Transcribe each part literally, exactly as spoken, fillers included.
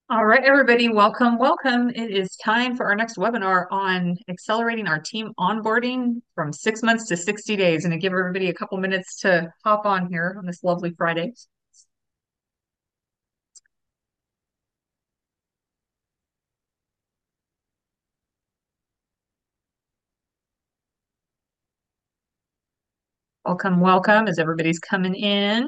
All right, everybody, welcome, welcome. It is time for our next webinar on accelerating our team onboarding from six months to sixty days. And to give everybody a couple minutes to hop on here on this lovely Friday. Welcome, welcome as everybody's coming in.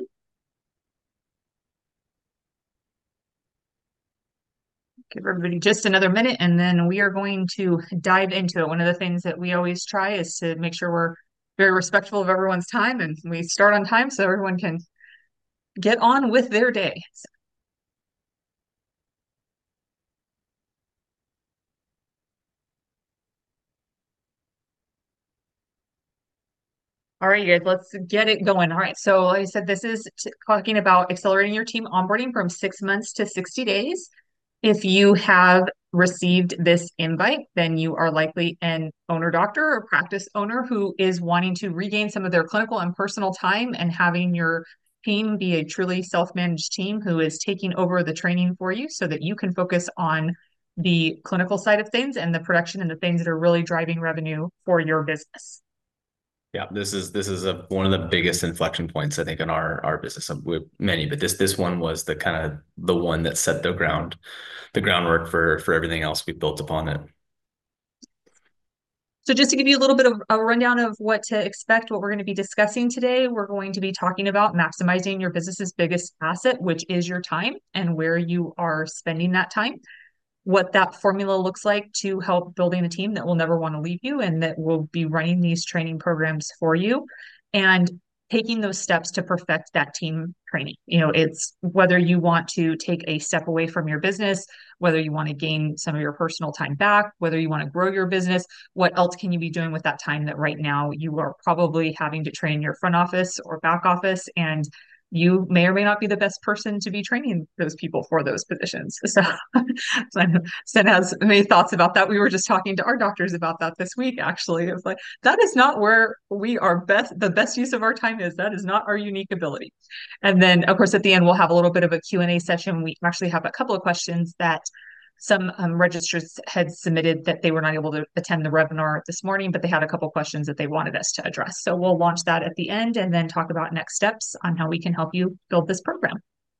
Give everybody just another minute and then we are going to dive into it. One of the things that we always try is to make sure we're very respectful of everyone's time and we start on time so everyone can get on with their day. All right, you guys, let's get it going. All right, so like I said, this is t- talking about accelerating your team onboarding from six months to sixty days. If you have received this invite, then you are likely an owner doctor or practice owner who is wanting to regain some of their clinical and personal time and having your team be a truly self-managed team who is taking over the training for you so that you can focus on the clinical side of things and the production and the things that are really driving revenue for your business. Yeah, this is this is a one of the biggest inflection points I think in our our business. With many, but this this one was the kind of the one that set the ground, the groundwork for for everything else we built upon it. So just to give you a little bit of a rundown of what to expect, what we're going to be discussing today, we're going to be talking about maximizing your business's biggest asset, which is your time and where you are spending that time, what that formula looks like to help building a team that will never want to leave you and that will be running these training programs for you, and taking those steps to perfect that team training. You know, it's whether you want to take a step away from your business, whether you want to gain some of your personal time back, whether you want to grow your business, what else can you be doing with that time that right now you are probably having to train your front office or back office, and you may or may not be the best person to be training those people for those positions. So, Sen has many thoughts about that. We were just talking to our doctors about that this week, actually. It was like, that is not where we are best, the best use of our time is. That is not our unique ability. And then, of course, at the end, we'll have a little bit of a Q and A session. We actually have a couple of questions that some um, registrants had submitted that they were not able to attend the webinar this morning, but they had a couple questions that they wanted us to address. So we'll launch that at the end and then talk about next steps on how we can help you build this program.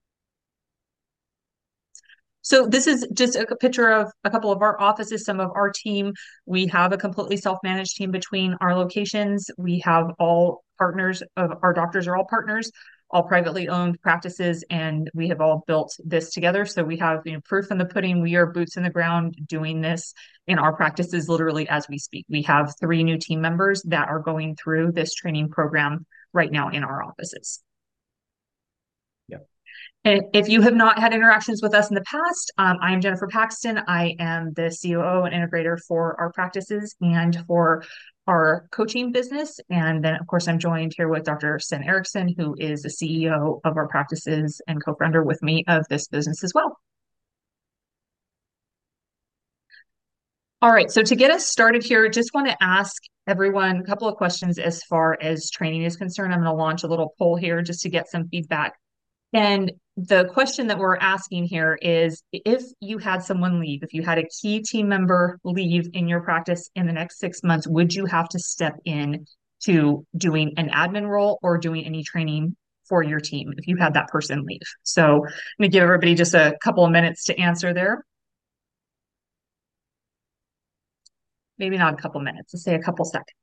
So this is just a picture of a couple of our offices, some of our team. We have a completely self-managed team between our locations. We have all partners of our doctors are all partners, all privately owned practices, and we have all built this together. So we have, you know, proof in the pudding. We are boots in the ground doing this in our practices literally as we speak. We have three new team members that are going through this training program right now in our offices. Yeah. And if you have not had interactions with us in the past, um, I am Jennifer Paxton. I am the C O O and integrator for our practices and for our coaching business. And then, of course, I'm joined here with Doctor Sen Erickson, who is the C E O of our practices and co-founder with me of this business as well. All right, so to get us started here, just want to ask everyone a couple of questions as far as training is concerned. I'm going to launch a little poll here just to get some feedback. And the question that we're asking here is, if you had someone leave, if you had a key team member leave in your practice in the next six months, would you have to step in to doing an admin role or doing any training for your team if you had that person leave? So I'm going to give everybody just a couple of minutes to answer there. Maybe not a couple minutes, let's say a couple seconds.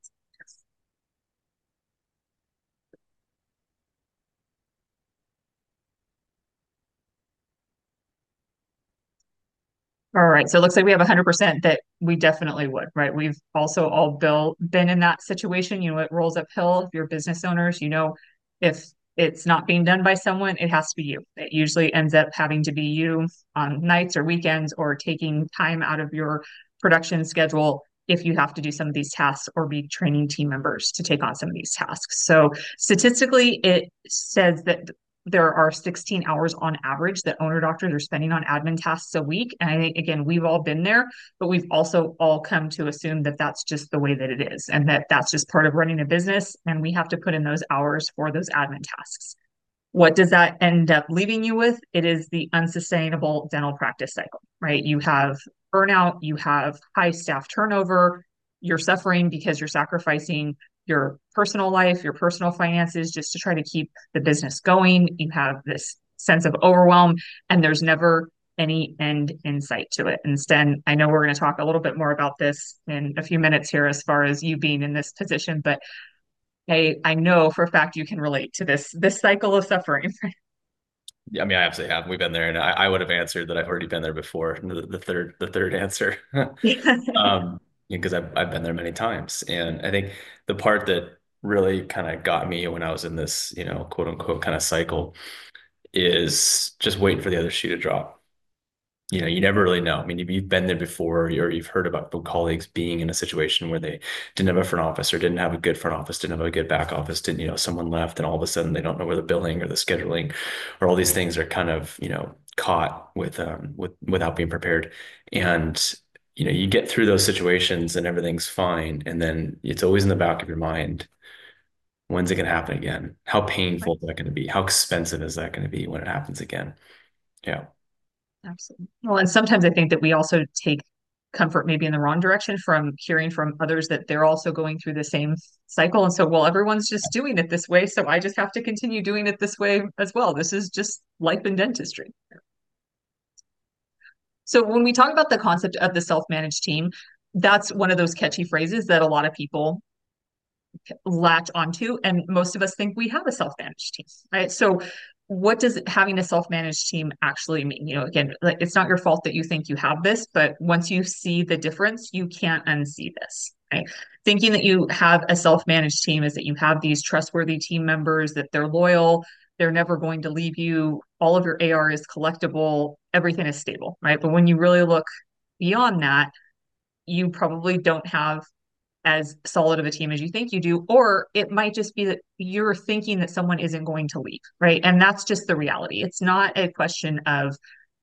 All right, so it looks like we have one hundred percent that we definitely would, right? We've also all bill, been in that situation. You know, it rolls uphill. If you're business owners, you know, if it's not being done by someone, it has to be you. It usually ends up having to be you on nights or weekends or taking time out of your production schedule if you have to do some of these tasks or be training team members to take on some of these tasks. So statistically, it says that there are sixteen hours on average that owner doctors are spending on admin tasks a week. And I think, again, we've all been there, but we've also all come to assume that that's just the way that it is and that that's just part of running a business. And we have to put in those hours for those admin tasks. What does that end up leaving you with? It is the unsustainable dental practice cycle, right? You have burnout, you have high staff turnover, you're suffering because you're sacrificing your personal life, your personal finances just to try to keep the business going. You have this sense of overwhelm, and there's never any end in sight to it. Instead, I know we're going to talk a little bit more about this in a few minutes here as far as you being in this position, but I I know for a fact you can relate to this this cycle of suffering. Yeah, I mean, I absolutely have. We've been there, and I, I would have answered that I've already been there before. The, the third, the third answer, um, because I've I've been there many times, and I think the part that really kind of got me when I was in this, you know, quote unquote kind of cycle is just waiting for the other shoe to drop. You know, you never really know. I mean, if you've been there before, or you've heard about colleagues being in a situation where they didn't have a front office or didn't have a good front office, didn't have a good back office, didn't, you know, someone left and all of a sudden they don't know where the billing or the scheduling or all these things are kind of, you know, caught with, um, with, without being prepared. And, you know, you get through those situations and everything's fine. And then it's always in the back of your mind, when's it going to happen again? How painful is that going to be? How expensive is that going to be when it happens again? Yeah. Absolutely. Well, and sometimes I think that we also take comfort maybe in the wrong direction from hearing from others that they're also going through the same cycle. And so, well, everyone's just doing it this way. So I just have to continue doing it this way as well. This is just life in dentistry. So when we talk about the concept of the self-managed team, that's one of those catchy phrases that a lot of people latch onto. And most of us think we have a self-managed team, right? So what does having a self-managed team actually mean? You know, again, like it's not your fault that you think you have this, but once you see the difference, you can't unsee this, right? Thinking that you have a self-managed team is that you have these trustworthy team members, that they're loyal, they're never going to leave you, all of your A R is collectible, everything is stable, right? But when you really look beyond that, you probably don't have as solid of a team as you think you do, or it might just be that you're thinking that someone isn't going to leave, right? And that's just the reality. It's not a question of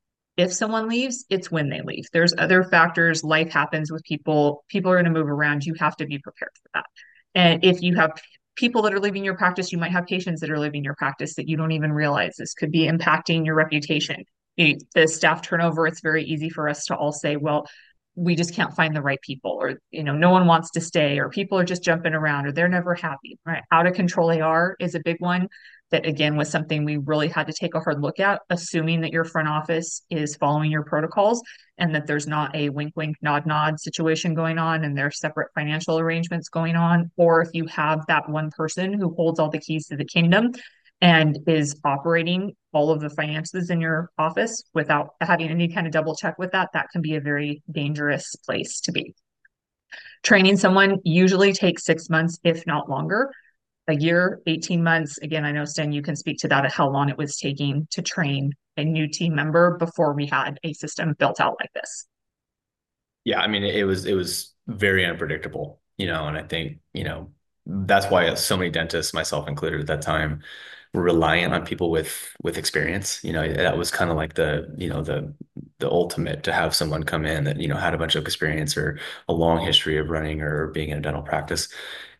if someone leaves, it's when they leave. There's other factors. Life happens with people. People are going to move around. You have to be prepared for that. And if you have people that are leaving your practice, you might have patients that are leaving your practice that you don't even realize. This could be impacting your reputation. The staff turnover, it's very easy for us to all say, well, we just can't find the right people, or you know no one wants to stay, or people are just jumping around, or they're never happy, right? Out of control A R is a big one that again was something we really had to take a hard look at, assuming that your front office is following your protocols and that there's not a wink wink nod nod situation going on and there's separate financial arrangements going on, or if you have that one person who holds all the keys to the kingdom and is operating all of the finances in your office without having any kind of double check with that, that can be a very dangerous place to be. Training someone usually takes six months, if not longer, a year, eighteen months. Again, I know, Stan, you can speak to that, at how long it was taking to train a new team member before we had a system built out like this. Yeah, I mean, it was it was very unpredictable, you know, and I think, you know, that's why so many dentists, myself included at that time, were reliant on people with with experience. You know, that was kind of like the, you know, the the ultimate, to have someone come in that, you know, had a bunch of experience or a long history of running or being in a dental practice.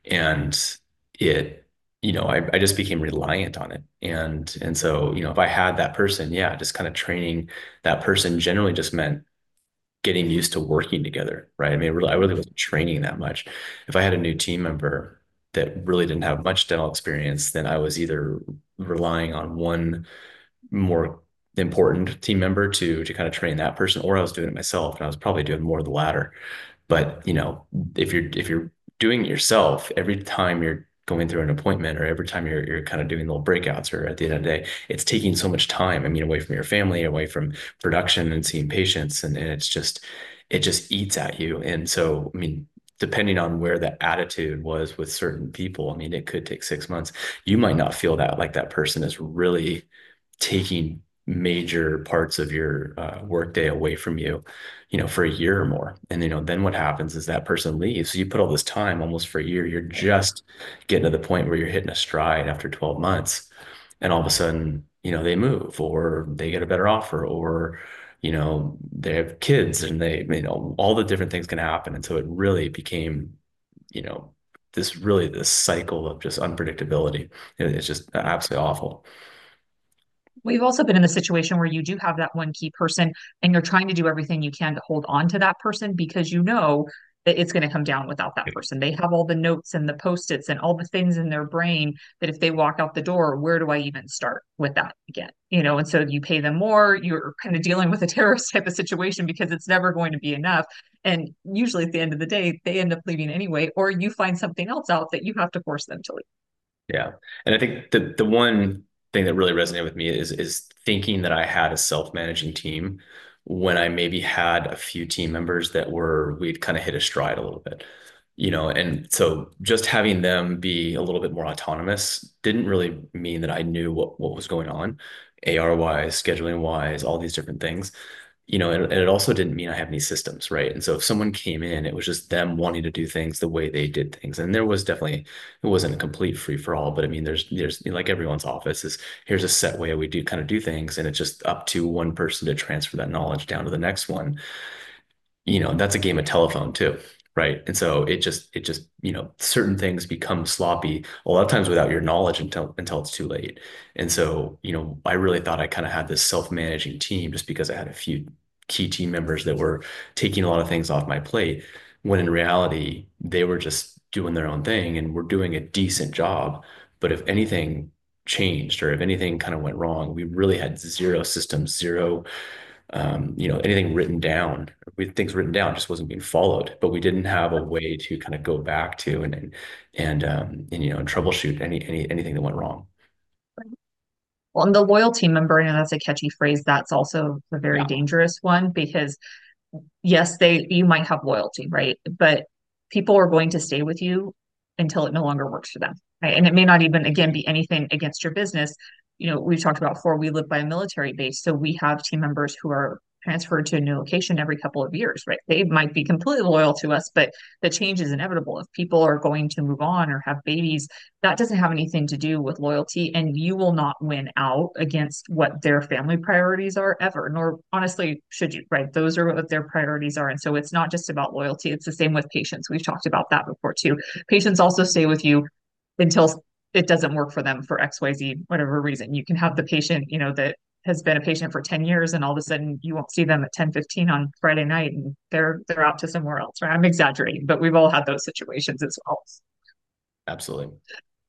And it, you know, I, I just became reliant on it. And and so, you know, if I had that person, yeah, just kind of training that person generally just meant getting used to working together, right? I mean, really, I really wasn't training that much. If I had a new team member that really didn't have much dental experience, then I was either relying on one more important team member to to kind of train that person, or I was doing it myself, and I was probably doing more of the latter. But you know, if you're if you're doing it yourself, every time you're going through an appointment or every time you're you're kind of doing little breakouts, or at the end of the day, it's taking so much time. I mean, away from your family, away from production and seeing patients, and, and it's just it just eats at you. And so, I mean, depending on where that attitude was with certain people, I mean, it could take six months. You might not feel that like that person is really taking major parts of your uh, workday away from you, you know, for a year or more. And, you know, then what happens is that person leaves. So you put all this time almost for a year, you're just getting to the point where you're hitting a stride after twelve months. And all of a sudden, you know, they move or they get a better offer, or, you know, they have kids and they, you know, all the different things can happen. And so it really became, you know, this really this cycle of just unpredictability. It- It's just absolutely awful. We've also been in the situation where you do have that one key person and you're trying to do everything you can to hold on to that person because you know that it's going to come down without that person. They have all the notes and the post-its and all the things in their brain that if they walk out the door, where do I even start with that again? You know, and so you pay them more, you're kind of dealing with a terrorist type of situation because it's never going to be enough. And usually at the end of the day, they end up leaving anyway, or you find something else out that you have to force them to leave. Yeah. And I think the the one thing that really resonated with me is is thinking that I had a self-managing team when I maybe had a few team members that were we'd kind of hit a stride a little bit. You know, and so just having them be a little bit more autonomous didn't really mean that I knew what what was going on, A R wise, scheduling wise, all these different things. You know, and, and it also didn't mean I have any systems, right? And so if someone came in, it was just them wanting to do things the way they did things. And there was definitely, it wasn't a complete free for all, but I mean, there's, there's you know, like everyone's office is here's a set way we do kind of do things. And it's just up to one person to transfer that knowledge down to the next one. You know, that's a game of telephone too. Right. And so it just, it just, you know, certain things become sloppy a lot of times without your knowledge until, until it's too late. And so, you know, I really thought I kind of had this self-managing team just because I had a few key team members that were taking a lot of things off my plate, when in reality, they were just doing their own thing and were doing a decent job. But if anything changed or if anything kind of went wrong, we really had zero systems, zero um, you know, anything written down. We things written down just wasn't being followed, but we didn't have a way to kind of go back to and and and um, and you know and troubleshoot any any anything that went wrong. Well, and the loyalty member, and that's a catchy phrase, that's also a very Yeah, dangerous one because yes, they you might have loyalty, right? But people are going to stay with you until it no longer works for them. Right? And it may not even again be anything against your business. You know, we've talked about before, we live by a military base. So we have team members who are transferred to a new location every couple of years, right? They might be completely loyal to us, but the change is inevitable. If people are going to move on or have babies, that doesn't have anything to do with loyalty. And you will not win out against what their family priorities are ever, nor honestly should you, right? Those are what their priorities are. And so it's not just about loyalty. It's the same with patients. We've talked about that before too. Patients also stay with you until it doesn't work for them for X Y Z, whatever reason. You can have the patient, you know, that has been a patient for ten years and all of a sudden you won't see them at ten fifteen on Friday night and they're they're out to somewhere else, right? I'm exaggerating, but we've all had those situations as well. absolutely.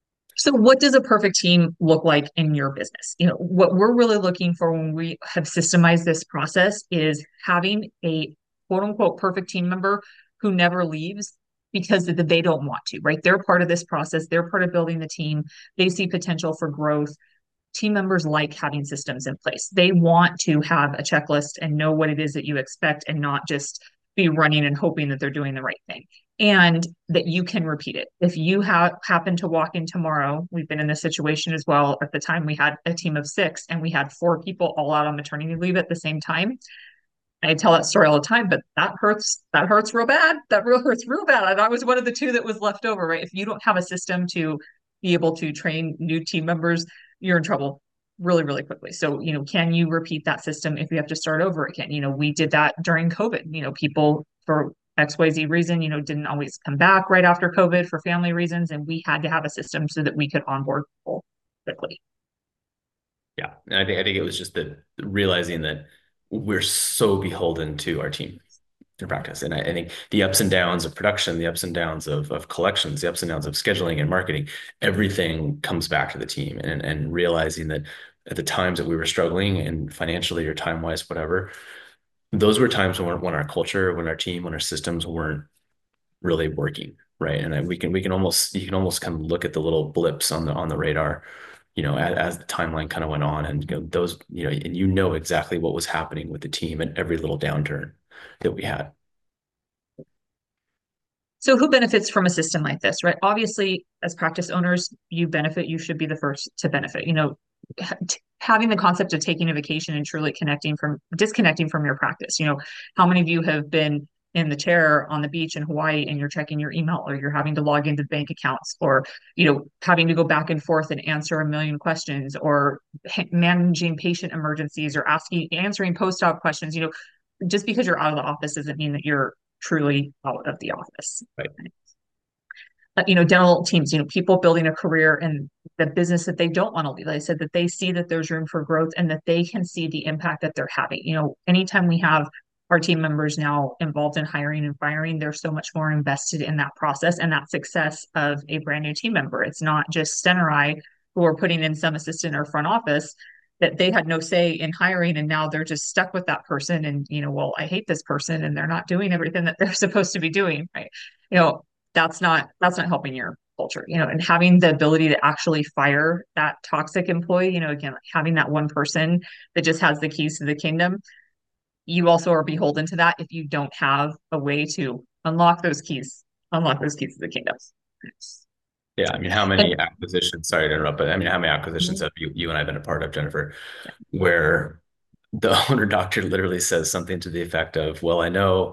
So what does a perfect team look like in your business? You know, what we're really looking for when we have systemized this process is having a quote unquote perfect team member who never leaves because they don't want to, right? They're part of this process. They're part of building the team. They see potential for growth. Team members like having systems in place. They want to have a checklist and know what it is that you expect and not just be running and hoping that they're doing the right thing and that you can repeat it. If you have happen to walk in tomorrow, we've been in this situation as well. At the time, we had a team of six and we had four people all out on maternity leave at the same time. I tell that story all the time, but that hurts. That hurts real bad. That real hurts real bad. And I was one of the two that was left over, right? If you don't have a system to be able to train new team members, you're in trouble really, really quickly. So, you know, can you repeat that system if you have to start over again? You know, we did that during COVID. You know, people for X Y Z reason, you know, didn't always come back right after COVID for family reasons. And we had to have a system so that we could onboard people quickly. Yeah, and I think I think it was just the realizing that we're so beholden to our team in practice. And I, I think the ups and downs of production, the ups and downs of, of collections, the ups and downs of scheduling and marketing, everything comes back to the team. And, and realizing that at the times that we were struggling and financially or time wise, whatever, those were times when, when our culture, when our team, when our systems weren't really working. Right. And we can, we can almost, you can almost kind of look at the little blips on the, on the radar, you know, as, as the timeline kind of went on and, you know, those, you know, and you know exactly what was happening with the team at every little downturn that we had. So who benefits from a system like this, right? Obviously, as practice owners, you benefit, you should be the first to benefit. You know, having the concept of taking a vacation and truly connecting from disconnecting from your practice. You know, how many of you have been in the chair on the beach in Hawaii and you're checking your email or you're having to log into bank accounts or, you know, having to go back and forth and answer a million questions or managing patient emergencies or asking, answering post-op questions, you know, just because you're out of the office doesn't mean that you're truly out of the office. Right. uh, you know, dental teams, you know, people building a career in the business that they don't want to leave. Like I said, that they see that there's room for growth and that they can see the impact that they're having. You know, anytime we have our team members now involved in hiring and firing, they're so much more invested in that process and that success of a brand new team member. It's not just Steneri who are putting in some assistant or front office that they had no say in hiring and now they're just stuck with that person and you know well I hate this person and they're not doing everything that they're supposed to be doing, right? You know, that's not that's not helping your culture, you know, and having the ability to actually fire that toxic employee, you know, again, like having that one person that just has the keys to the kingdom, you also are beholden to that if you don't have a way to unlock those keys, unlock those keys to the kingdom. Yeah, I mean, how And many acquisitions, sorry to interrupt, but I mean, how many acquisitions have you, you and I been a part of, Jennifer, where the owner doctor literally says something to the effect of, well, I know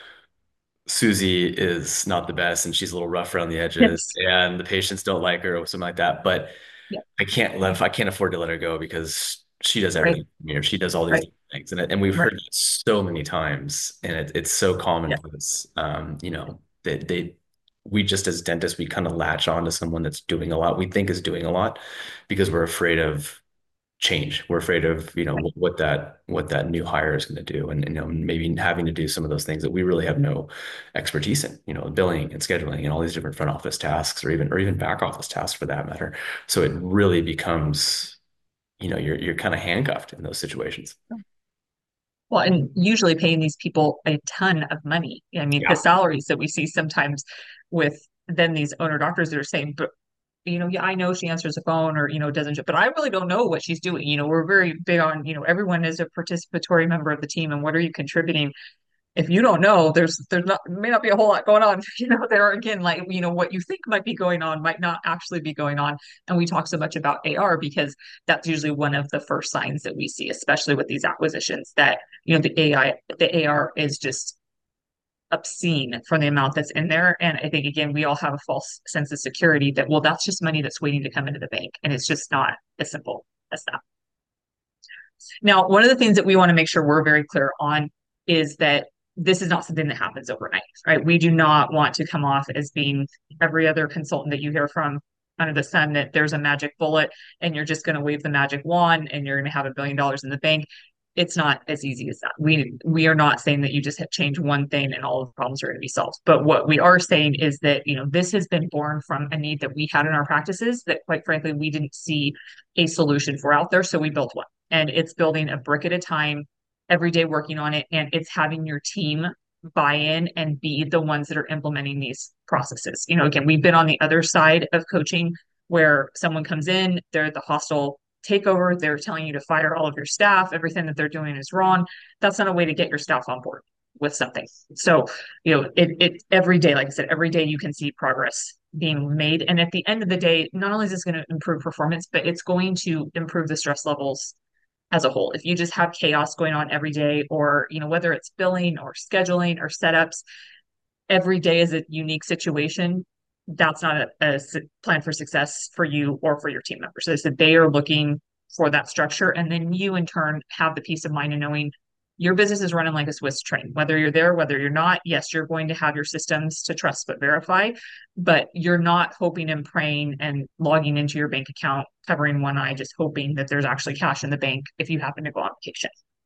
Susie is not the best and she's a little rough around the edges yes, and the patients don't like her or something like that, but yeah, I can't let, I can't afford to let her go because she does right, everything. You know, she does all these right, things. And, it- and we've right, heard it so many times and it, it's so yeah. commonplace. Um, you know, that they, we just as dentists, we kind of latch on to someone that's doing a lot, we think is doing a lot because we're afraid of change. We're afraid of, you know, Right. what that what that new hire is going to do, and, you know, maybe having to do some of those things that we really have no expertise in, you know, billing and scheduling and all these different front office tasks, or even or even back office tasks for that matter. So it really becomes, you know, you're you're kind of handcuffed in those situations. Well, and usually paying these people a ton of money. I mean, the Yeah. salaries that we see sometimes with then these owner doctors that are saying, but you know, yeah, I know she answers the phone or, you know, doesn't, but I really don't know what she's doing. You know, we're very big on, you know, everyone is a participatory member of the team and what are you contributing? If you don't know, there's there's not may not be a whole lot going on. You know, there are again, like, you know, what you think might be going on might not actually be going on. And we talk so much about A R because that's usually one of the first signs that we see, especially with these acquisitions, that, you know, the A I, the A R is just obscene for the amount that's in there. And I think again, we all have a false sense of security that, well, that's just money that's waiting to come into the bank. And it's just not as simple as that. Now, one of the things that we want to make sure we're very clear on is that this is not something that happens overnight, right? We do not want to come off as being every other consultant that you hear from under the sun that there's a magic bullet and you're just going to wave the magic wand and you're going to have a billion dollars in the bank. It's not as easy as that. We we are not saying that you just change one thing and all of the problems are going to be solved. But what we are saying is that, you know, this has been born from a need that we had in our practices that quite frankly we didn't see a solution for out there. So we built one, and it's building a brick at a time, every day working on it, and it's having your team buy in and be the ones that are implementing these processes. You know, again, we've been on the other side of coaching where someone comes in, they're at the hostile takeover, they're telling you to fire all of your staff, everything that they're doing is wrong. That's not a way to get your staff on board with something. So, you know, it, it every day, like I said, every day you can see progress being made. And at the end of the day, not only is this going to improve performance, but it's going to improve the stress levels as a whole. If you just have chaos going on every day, or, you know, whether it's billing or scheduling or setups, every day is a unique situation. That's not a, a plan for success for you or for your team members. So they are looking for that structure. And then you, in turn, have the peace of mind of knowing your business is running like a Swiss train. Whether you're there, whether you're not, yes, you're going to have your systems to trust but verify, but you're not hoping and praying and logging into your bank account, covering one eye, just hoping that there's actually cash in the bank if you happen to go on vacation.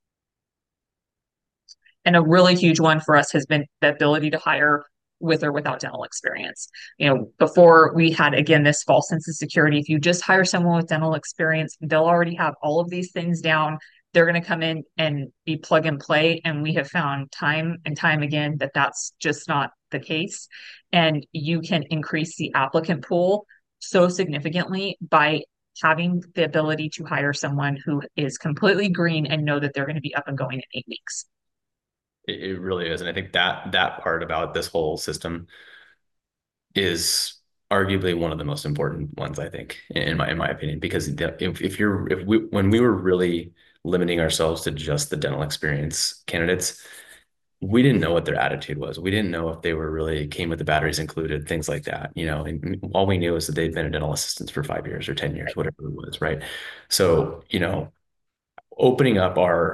And a really huge one for us has been the ability to hire with or without dental experience. You know, before we had, again, this false sense of security. If you just hire someone with dental experience, they'll already have all of these things down. They're going to come in and be plug and play. And we have found time and time again that that's just not the case. And you can increase the applicant pool so significantly by having the ability to hire someone who is completely green and know that they're going to be up and going in eight weeks. It, it really is. And I think that that part about this whole system is arguably one of the most important ones, I think, in my in my opinion, because if, if you're if we when we were really limiting ourselves to just the dental experience candidates, we didn't know what their attitude was. We didn't know if they were really came with the batteries included, things like that. You know, and all we knew is that they'd been a dental assistant for five years or ten years, whatever it was, right? So, you know, opening up our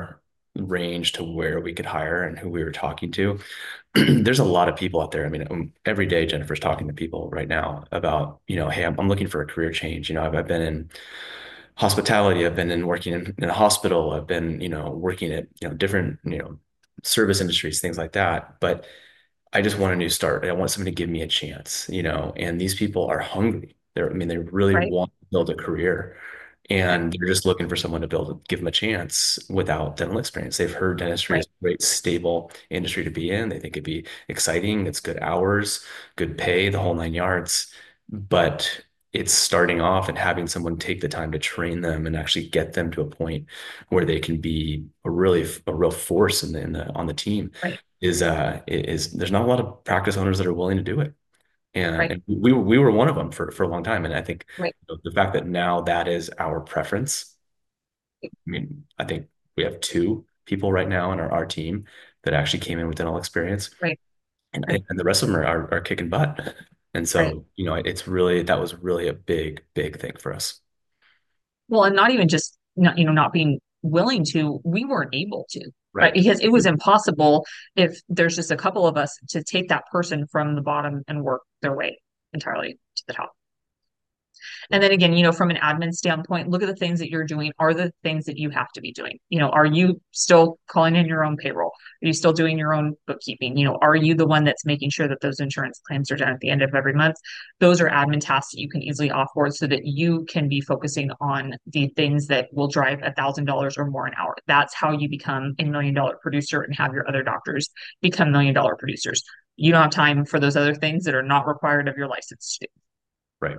range to where we could hire and who we were talking to, there's a lot of people out there. I mean, um, every day Jennifer's talking to people right now about, you know, hey, I'm, I'm looking for a career change. You know, I've, I've been in hospitality, I've been in working in, in a hospital, I've been, you know, working at, you know, different, you know, service industries, things like that. But I just want a new start. I want somebody to give me a chance, you know, and these people are hungry. They're, I mean, they really Right. want to build a career and they're just looking for someone to build, give them a chance without dental experience. They've heard dentistry is Right. a great, stable industry to be in. They think it'd be exciting. It's good hours, good pay, the whole nine yards. But it's starting off and having someone take the time to train them and actually get them to a point where they can be a really a real force in the, in the on the team Right. is uh is there's not a lot of practice owners that are willing to do it. And, Right. and we we were one of them for for a long time. And I think Right. you know, the fact that now that is our preference. I mean, I think we have two people right now in our, our team that actually came in with dental experience, Right. and Right. and the rest of them are are, are kicking butt. And Right. so, you know, it's really that was really a big, big thing for us. Well, and not even just not, you know, not being willing to, we weren't able to, right? Right. Because it was impossible if there's just a couple of us to take that person from the bottom and work their way entirely to the top. And then again, you know, from an admin standpoint, look at the things that you're doing are the things that you have to be doing. You know, are you still calling in your own payroll? Are you still doing your own bookkeeping? You know, are you the one that's making sure that those insurance claims are done at the end of every month? Those are admin tasks that you can easily offboard so that you can be focusing on the things that will drive a thousand dollars or more an hour. That's how you become a million dollar producer and have your other doctors become million dollar producers. You don't have time for those other things that are not required of your license to do. Right.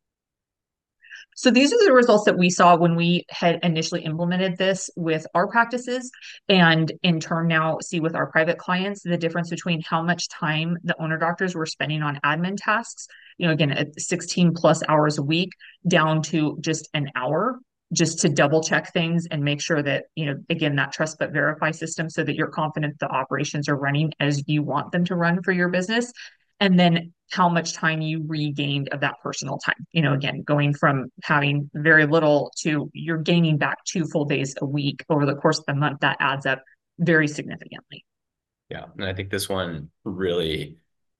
So these are the results that we saw when we had initially implemented this with our practices, and in turn now see with our private clients the difference between how much time the owner doctors were spending on admin tasks, you know, again, at sixteen plus hours a week down to just an hour, just to double check things and make sure that, you know, again, that trust but verify system so that you're confident the operations are running as you want them to run for your business. And then how much time you regained of that personal time. You know, again, going from having very little to you're gaining back two full days a week over the course of the month. That adds up very significantly. Yeah. And I think this one really,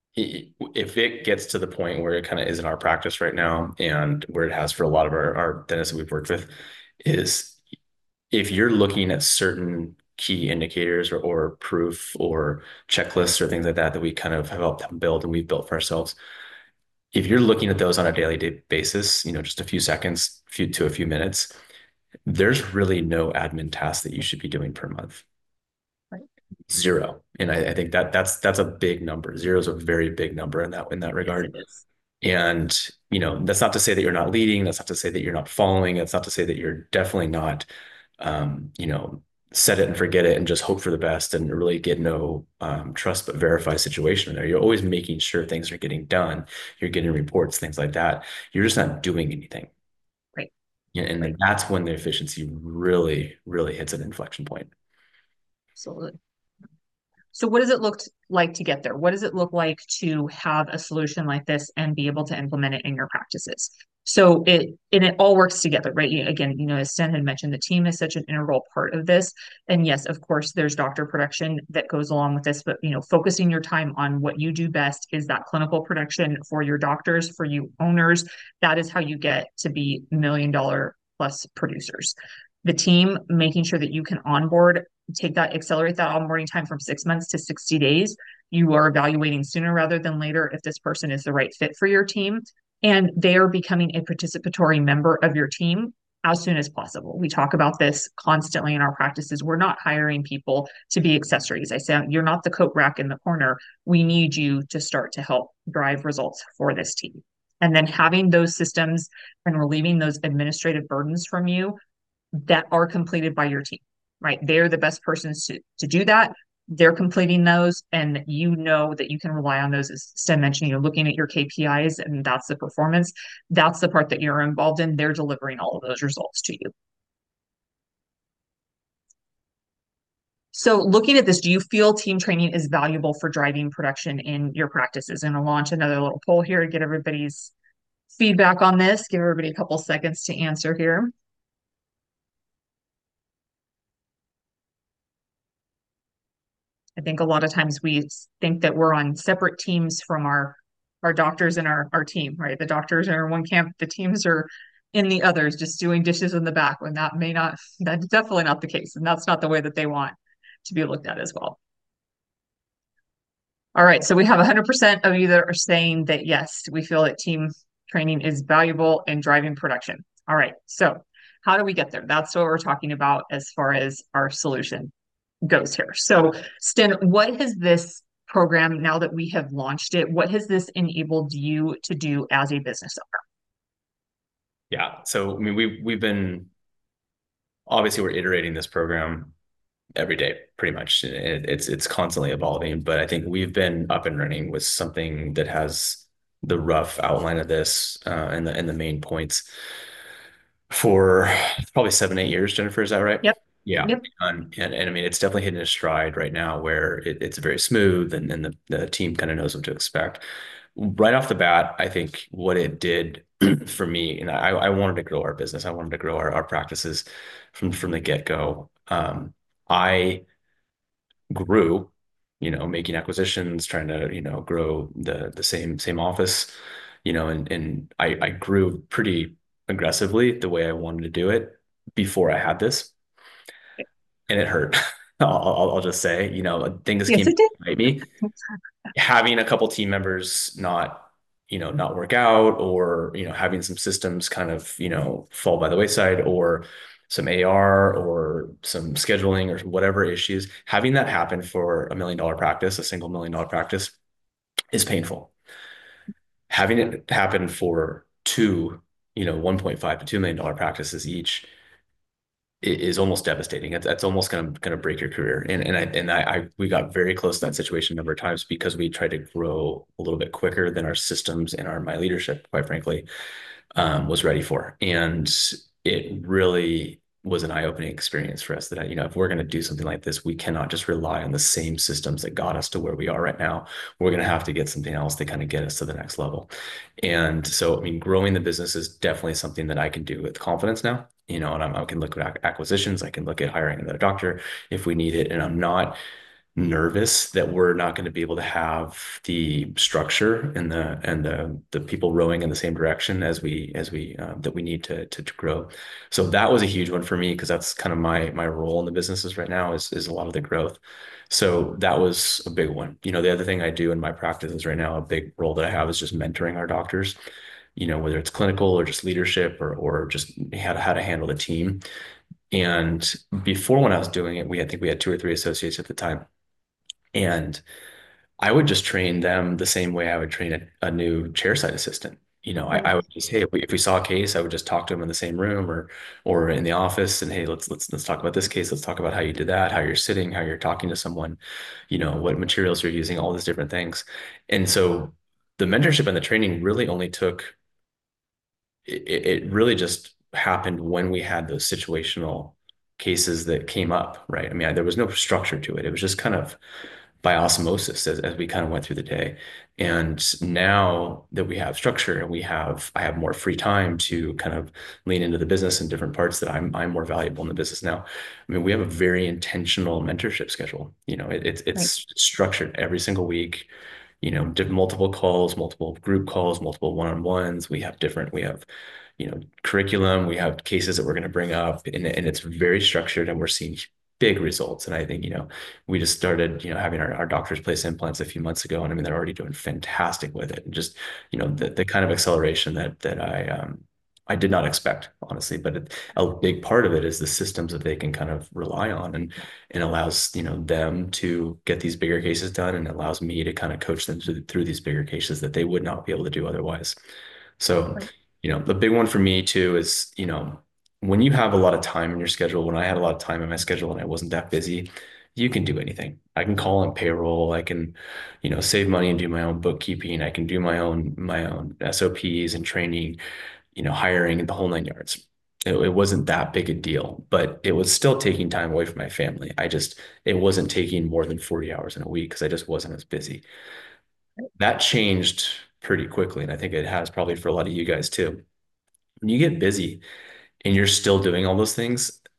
if it gets to the point where it kind of is in our practice right now and where it has for a lot of our, our dentists that we've worked with, is if you're looking at certain key indicators or, or proof or checklists or things like that that we kind of have helped them build and we've built for ourselves, if you're looking at those on a daily day basis, you know, just a few seconds, few to a few minutes, there's really no admin task that you should be doing per month. Right. Zero. And I, I think that that's that's a big number. Zero is a very big number in that in that Yes, regard. it is. And, you know, that's not to say that you're not leading. That's not to say that you're not following. That's not to say that you're definitely not, um, you know, set it and forget it and just hope for the best and really get no um, trust but verify situation there. You're always making sure things are getting done. You're getting reports, things like that. You're just not doing anything. Right. Yeah, and Right. then that's when the efficiency really, really hits an inflection point. Absolutely. So what does it look like to get there? What does it look like to have a solution like this and be able to implement it in your practices? So it and it all works together, right? You- Again, you know, as Sten had mentioned, the team is such an integral part of this. And yes, of course, there's doctor production that goes along with this, but you know, focusing your time on what you do best is that clinical production for your doctors, for you owners. That is how you get to be million dollar plus producers. The team making sure that you can onboard, take that, accelerate that onboarding time from six months to sixty days. You are evaluating sooner rather than later if this person is the right fit for your team. And they are becoming a participatory member of your team as soon as possible. We talk about this constantly in our practices. We're not hiring people to be accessories. I say, you're not the coat rack in the corner. We need you to start to help drive results for this team. And then having those systems and relieving those administrative burdens from you that are completed by your team, right? They're the best persons to, to do that. They're completing those, and you know that you can rely on those. As Sten mentioned, you're looking at your K P Is, and that's the performance. That's the part that you're involved in. They're delivering all of those results to you. So, looking at this, do you feel team training is valuable for driving production in your practices? And I'll launch another little poll here to get everybody's feedback on this. Give everybody a couple seconds to answer here. I think a lot of times we think that we're on separate teams from our our doctors and our our team, right? The doctors are in one camp, the teams are in the others, just doing dishes in the back, when that may not, that's definitely not the case, and that's not the way that they want to be looked at as well. All right, so we have one hundred percent of you that are saying that yes, we feel that team training is valuable in driving production. All right, so how do we get there? That's what we're talking about as far as our solution goes here. So, Sten, what has this program, now that we have launched it, what has this enabled you to do as a business owner? Yeah. So, I mean, we we've been obviously we're iterating this program every day, pretty much. It, it's it's constantly evolving, but I think we've been up and running with something that has the rough outline of this uh, and the and the main points for probably seven, eight years. Jennifer, is that right? Yep. Yeah. Yep. And, and, and I mean, it's definitely hitting a stride right now where it, it's very smooth and then the, the team kind of knows what to expect. Right off the bat, I think what it did for me, and I, I wanted to grow our business. I wanted to grow our, our practices from, from the get-go. Um, I grew, you know, making acquisitions, trying to, you know, grow the the same same office, you know, and and I I grew pretty aggressively the way I wanted to do it before I had this, and it hurt. I'll, I'll I'll just say, you know, things Yes, came to it did. bite me. Having a couple team members not, you know, not work out, or, you know, having some systems kind of, you know, fall by the wayside, or some A R or some scheduling or whatever issues, having that happen for a million dollar practice, a single million dollar practice, is painful. Having it happen for two, you know, one point five to two million dollar practices each is almost devastating. It's, it's almost gonna gonna break your career. And and I and I, I we got very close to that situation a number of times because we tried to grow a little bit quicker than our systems and our my leadership, quite frankly, um, was ready for. And it really was an eye-opening experience for us that, you know, if we're going to do something like this, we cannot just rely on the same systems that got us to where we are right now. We're going to have to get something else to kind of get us to the next level. And so, I mean, growing the business is definitely something that I can do with confidence now. You know, and I'm, I can look at acquisitions, I can look at hiring another doctor if we need it. And I'm not nervous that we're not going to be able to have the structure and the and the the people rowing in the same direction as we as we uh, that we need to, to to grow. So that was a huge one for me because that's kind of my my role in the businesses right now is is a lot of the growth. So that was a big one. You know, the other thing I do in my practices right now, a big role that I have is just mentoring our doctors. You know, whether it's clinical or just leadership or or just how to, how to handle the team. And before when I was doing it, we I think we had two or three associates at the time. And I would just train them the same way I would train a, a new chairside assistant. You know, I, I would just, hey, if we, if we saw a case, I would just talk to them in the same room or or in the office and hey, let's let's let's talk about this case. Let's talk about how you did that, how you're sitting, how you're talking to someone, you know, what materials you're using, all these different things. And so the mentorship and the training really only took it, it really just happened when we had those situational cases that came up, right? I mean, there was no structure to it. It was just kind of by osmosis as, as we kind of went through the day. And now that we have structure and we have, I have more free time to kind of lean into the business and different parts that I'm, I'm more valuable in the business now. I mean, we have a very intentional mentorship schedule. You know, it, it's, Right. it's structured every single week, you know, multiple calls, multiple group calls, multiple one-on-ones. We have different, we have, you know, curriculum, we have cases that we're going to bring up and, and it's very structured and we're seeing big results. And I think, you know, we just started, you know, having our, our doctors place implants a few months ago. And I mean, they're already doing fantastic with it. And just, you know, the, the kind of acceleration that, that I, um, I did not expect, honestly, but it, a big part of it is the systems that they can kind of rely on and, and allows, you know, them to get these bigger cases done and allows me to kind of coach them through, through these bigger cases that they would not be able to do otherwise. So, Right. you know, the big one for me too is, you know, when you have a lot of time in your schedule, when I had a lot of time in my schedule and I wasn't that busy, you can do anything. I can call on payroll. I can, you know, save money and do my own bookkeeping. I can do my own my own S O Ps and training, you know, hiring and the whole nine yards. It, it wasn't that big a deal, but it was still taking time away from my family. I just, it wasn't taking more than forty hours in a week because I just wasn't as busy. That changed pretty quickly. And I think it has probably for a lot of you guys too. When you get busy, and you're still doing all those things,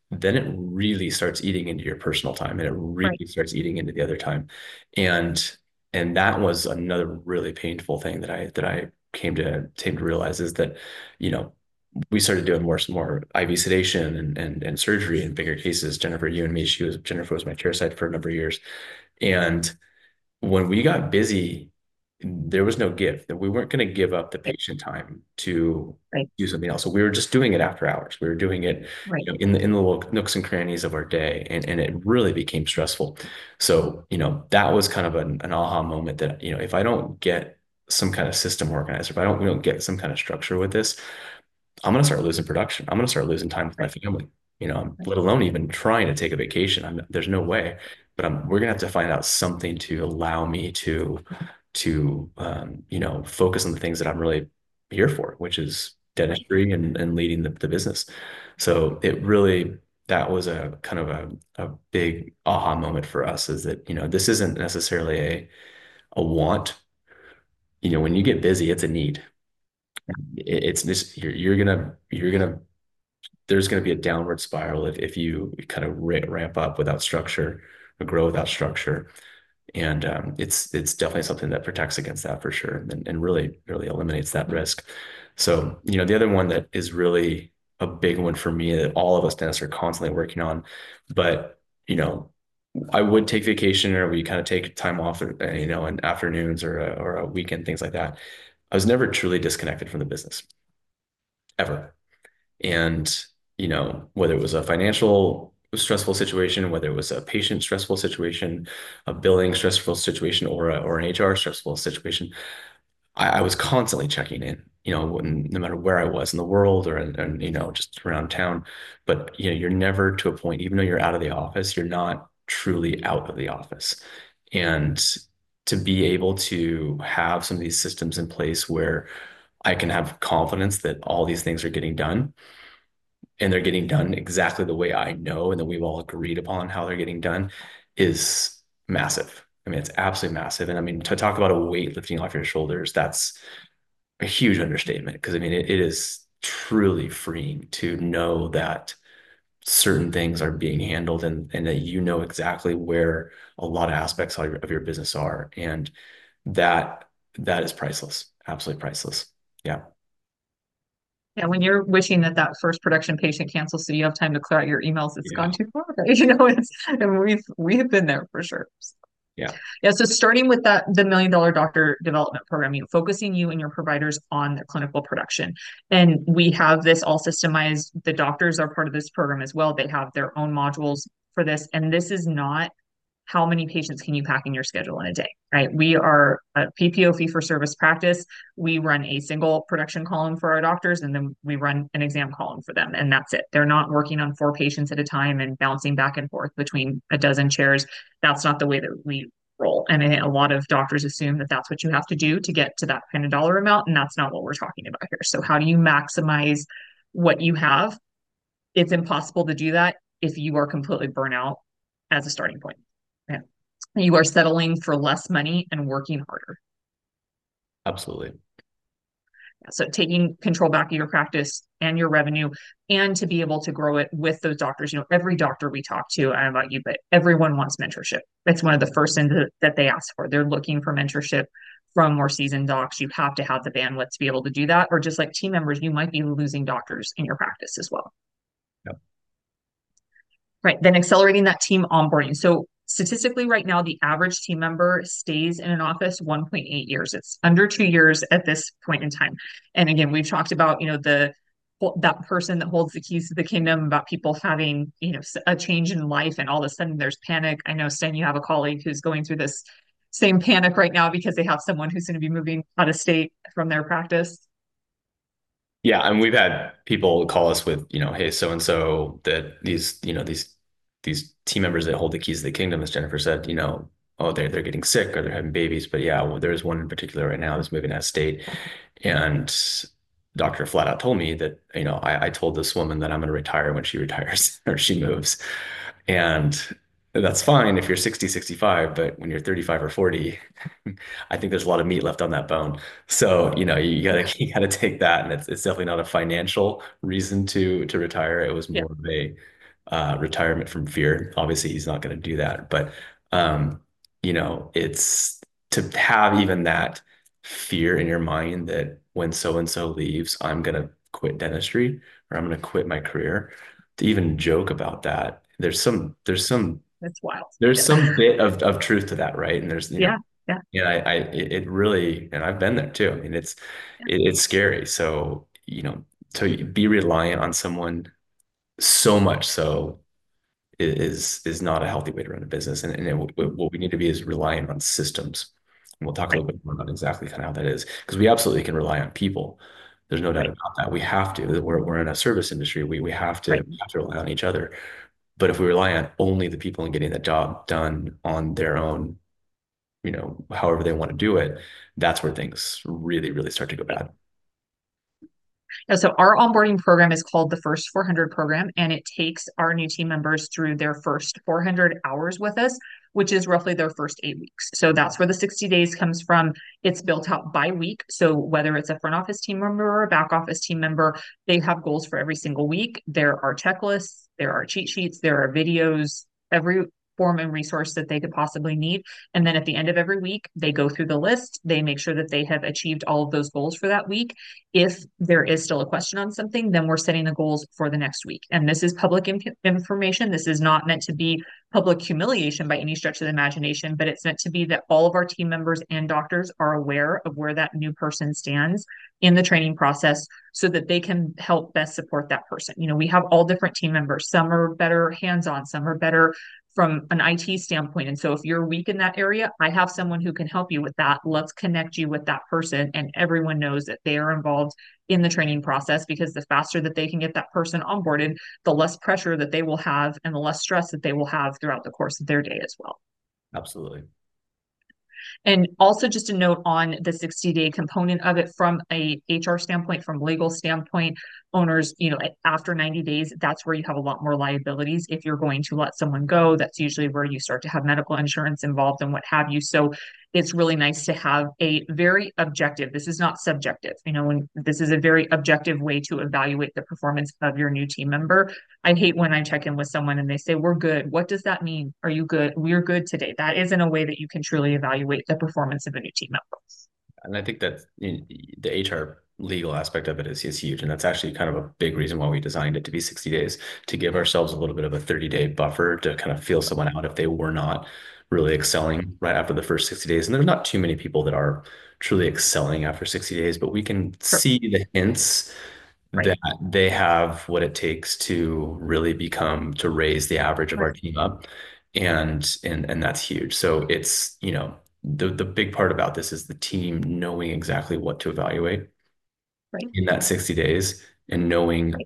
then it really starts eating into your personal time and it Right. really starts eating into the other time. And and that was another really painful thing that I that I came to came to realize is that, you know, we started doing more more I V sedation and and and surgery in bigger cases. Jennifer, you and me, she was Jennifer was my chairside for a number of years. And when we got busy, there was no give. That we weren't going to give up the Right. patient time to Right. do something else. So we were just doing it after hours. We were doing it, Right. you know, in the in the little nooks and crannies of our day, and and it really became stressful. So, you know, that was kind of an, an aha moment that, you know, if I don't get some kind of system organized, if I don't we don't get some kind of structure with this, I'm going to start losing production. I'm going to start losing time with my Right. family, you know, Right. let alone even trying to take a vacation. I'm, there's no way, but I'm, we're going to have to find out something to allow me to, to, um, you know, focus on the things that I'm really here for, which is Right. dentistry and, and leading the, the business. So it really, that was a kind of a, a big aha moment for us is that, you know, this isn't necessarily a, a want. You know, when you get busy, it's a need. It- It's just you're, you're gonna you're gonna there's going to be a downward spiral if, if you kind of ra ramp up without structure or grow without structure. And um, it's it's definitely something that protects against that for sure and, and really, really eliminates that risk. So, you know, the other one that is really a big one for me that all of us dentists are constantly working on, but, you know, I would take vacation or we kind of take time off, uh, you know, in afternoons or a, or a weekend, things like that. I was never truly disconnected from the business ever. And, you know, whether it was a financial stressful situation, whether it was a patient stressful situation, a billing stressful situation, or a, or an H R stressful situation, I, I was constantly checking in, you know, when, no matter where I was in the world or, in, in, you know, just around town. But, you know, you're never to a point, even though you're out of the office, you're not truly out of the office. And to be able to have some of these systems in place where I can have confidence that all these things are getting done and they're getting done exactly the way I know and that we've all agreed upon how they're getting done is massive. I mean, it's absolutely massive. And I mean, to talk about a weight lifting off your shoulders, that's a huge understatement because I mean, it, it is truly freeing to know that certain things are being handled and, and that you know exactly where a lot of aspects of your, of your business are. And that that is priceless, absolutely priceless. Yeah. Yeah, when you're wishing that that first production patient cancels so you have time to clear out your emails, it's gone Yeah. too far. You know, it's and we've we've been there for sure. Yeah. Yeah, so starting with that, the million dollar doctor development program, you know, focusing you and your providers on the clinical production. And we have this all systemized. The doctors are part of this program as well. They have their own modules for this. And this is not how many patients can you pack in your schedule in a day, right? We are a P P O fee for service practice. We run a single production column for our doctors, and then we run an exam column for them, and that's it. They're not working on four patients at a time and bouncing back and forth between a dozen chairs. That's not the way that we roll. And a lot of doctors assume that that's what you have to do to get to that kind of dollar amount, and that's not what we're talking about here. So, how do you maximize what you have? It's impossible to do that if you are completely burnt out as a starting point. Yeah. You are settling for less money and working harder. Absolutely. So taking control back of your practice and your revenue and to be able to grow it with those doctors. You know, every doctor we talk to, I don't know about you, but everyone wants mentorship. It's one of the first things that, that they ask for. They're looking for mentorship from more seasoned docs. You have to have the bandwidth to be able to do that. Or just like team members, you might be losing doctors in your practice as well. Yep. Right. Then accelerating that team onboarding. So statistically right now, the average team member stays in an office one point eight years. It's under two years at this point in time. And again, we've talked about, you know, the that person that holds the keys to the kingdom about people having, you know, a change in life and all of a sudden there's panic. I know, Sten, you have a colleague who's going through this same panic right now because they have someone who's going to be moving out of state from their practice. Yeah, and we've had people call us with, you know, hey, so and so that these, you know, these these team members that hold the keys to the kingdom, as Jennifer said, you know, oh, they're they're getting sick or they're having babies. But yeah, well, there's one in particular right now that's moving out of state, and the doctor flat out told me that, you know, I, I told this woman that I'm going to retire when she retires or she moves, and that's fine if you're sixty, sixty-five, but when you're thirty-five or forty, I think there's a lot of meat left on that bone. So, you know, you gotta you gotta take that. And it's it's definitely not a financial reason to to retire. It was Yeah. more of a uh, retirement from fear. Obviously, he's not going to do that, but um, you know, it's to have even that fear in your mind that when so and so leaves, I'm going to quit dentistry or I'm going to quit my career. To even joke about that, there's some there's some That's wild. there's Yeah. some bit of of truth to that, right? And there's you know Yeah. Yeah. yeah, I, I, it it really, and I've been there too. I mean, it's, it, it's scary. So, you know, to be reliant on someone so much so is is not a healthy way to run a business. And, and it, what we need to be is reliant on systems. And we'll talk a Right. little bit more about exactly kind of how that is, because we absolutely can rely on people. There's no doubt Right. about that. We have to. We're, we're in a service industry. We we have to, Right. we have to rely on each other. But if we rely on only the people and getting the job done on their own, you know, however they want to do it, that's where things really, really start to go bad. Yeah, so our onboarding program is called the First four hundred program, and it takes our new team members through their first four hundred hours with us, which is roughly their first eight weeks. So that's where the sixty days comes from. It's built out by week. So whether it's a front office team member or a back office team member, they have goals for every single week. There are checklists, there are cheat sheets, there are videos, every form and resource that they could possibly need. And then at the end of every week, they go through the list. They make sure that they have achieved all of those goals for that week. If there is still a question on something, then we're setting the goals for the next week. And this is public imp- information. This is not meant to be public humiliation by any stretch of the imagination, but it's meant to be that all of our team members and doctors are aware of where that new person stands in the training process so that they can help best support that person. You know, we have all different team members. Some are better hands-on, some are better from an I T standpoint. And so if you're weak in that area, I have someone who can help you with that. Let's connect you with that person. And everyone knows that they are involved in the training process, because the faster that they can get that person onboarded, the less pressure that they will have and the less stress that they will have throughout the course of their day as well. Absolutely. And also just a note on the sixty day component of it from a H R standpoint, from legal standpoint, owners, you know, after ninety days, that's where you have a lot more liabilities. If you're going to let someone go, that's usually where you start to have medical insurance involved and what have you. So it's really nice to have a very objective, this is not subjective, you know, and this is a very objective way to evaluate the performance of your new team member. I hate when I check in with someone and they say, we're good. What does that mean? Are you good? We're good today. That isn't a way that you can truly evaluate the performance of a new team member. And I think that you know, the H R legal aspect of it is, is huge. And that's actually kind of a big reason why we designed it to be sixty days, to give ourselves a little bit of a thirty day buffer to kind of feel someone out if they were not really excelling right after the first sixty days. And there's not too many people that are truly excelling after sixty days, but we can Sure. see the hints Right. that they have what it takes to really become, to raise the average of our Right. team up. And and and that's huge. So it's, you know, the the big part about this is the team knowing exactly what to evaluate Right. in that sixty days and knowing Right.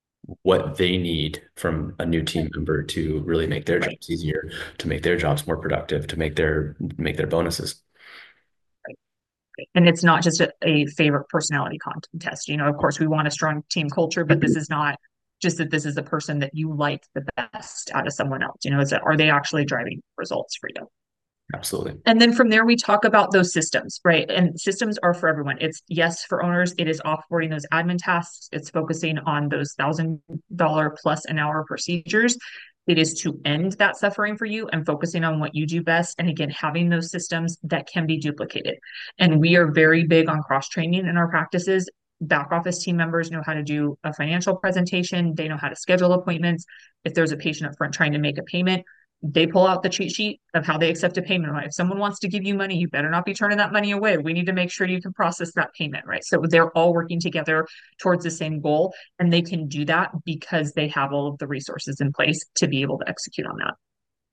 what they need from a new team member to really make their Right. jobs easier, to make their jobs more productive, to make their make their bonuses. Right. And it's not just a, a favorite personality contest. You know, of course, we want a strong team culture, but this is not just that this is the person that you like the best out of someone else. You know, is that are they actually driving results for you? Absolutely. And then from there, we talk about those systems, right? And systems are for everyone. It's yes, for owners, it is offboarding those admin tasks. It's focusing on those thousand dollar plus an hour procedures. It is to end that suffering for you and focusing on what you do best. And again, having those systems that can be duplicated. And we are very big on cross training in our practices. Back office team members know how to do a financial presentation, they know how to schedule appointments. If there's a patient up front trying to make a payment, they pull out the cheat sheet of how they accept a payment. Right? If someone wants to give you money, you better not be turning that money away. We need to make sure you can process that payment, right? So they're all working together towards the same goal, and they can do that because they have all of the resources in place to be able to execute on that.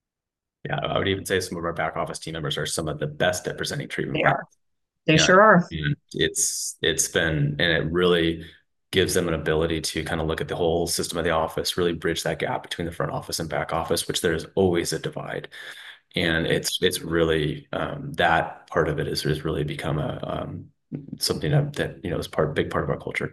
Yeah, I would even say some of our back office team members are some of the best at presenting treatment They plans. are. They Yeah. sure are. And it's it's been, and it really gives them an ability to kind of look at the whole system of the office, really bridge that gap between the front office and back office, which there's always a divide. And it's it's really um, that part of it is has really become a um, something that, that you know is part big part of our culture.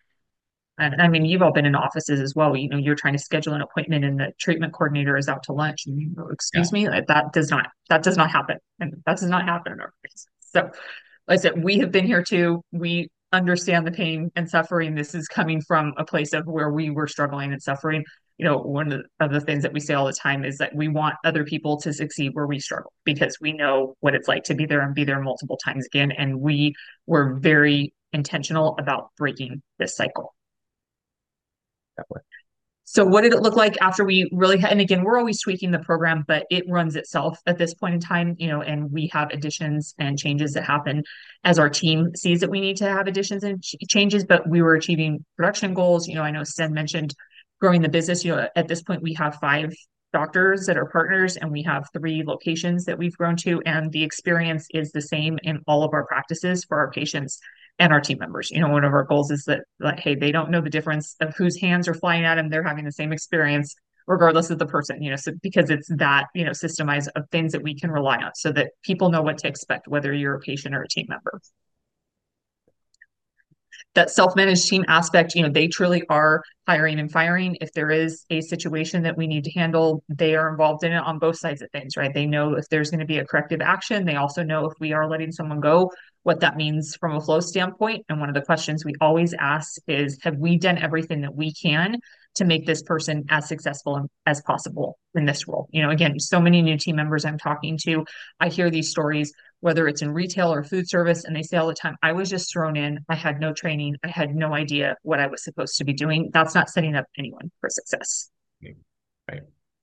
And I mean, you've all been in offices as well. You know, you're trying to schedule an appointment and the treatment coordinator is out to lunch. And you go, Yeah, excuse me, like, that does not that does not happen. And that does not happen in our place. So like I said, we have been here too. We understand the pain and suffering. This is coming from a place of where we were struggling and suffering. you know, one of the, of the things that we say all the time is that we want other people to succeed where we struggle because we know what it's like to be there and be there multiple times again. And we were very intentional about breaking this cycle. Definitely. So what did it look like after we really had, and again, we're always tweaking the program, but it runs itself at this point in time, you know, and we have additions and changes that happen as our team sees that we need to have additions and ch changes, but we were achieving production goals. You know, I know Sten mentioned growing the business. You know, at this point we have five doctors that are partners and we have three locations that we've grown to, and the experience is the same in all of our practices for our patients and our team members. You know, one of our goals is that, like, hey, they don't know the difference of whose hands are flying at them. They're having the same experience regardless of the person, you know, so because it's that, you know, systemized of things that we can rely on so that people know what to expect, whether you're a patient or a team member. That self-managed team aspect, you know, they truly are hiring and firing. If there is a situation that we need to handle, they are involved in it on both sides of things, right? They know if there's going to be a corrective action. They also know if we are letting someone go, what that means from a flow standpoint. And one of the questions we always ask is, have we done everything that we can to make this person as successful as possible in this role? You know, again, so many new team members I'm talking to, I hear these stories, whether it's in retail or food service, and they say all the time, I was just thrown in, I had no training, I had no idea what I was supposed to be doing. That's not setting up anyone for success. Right.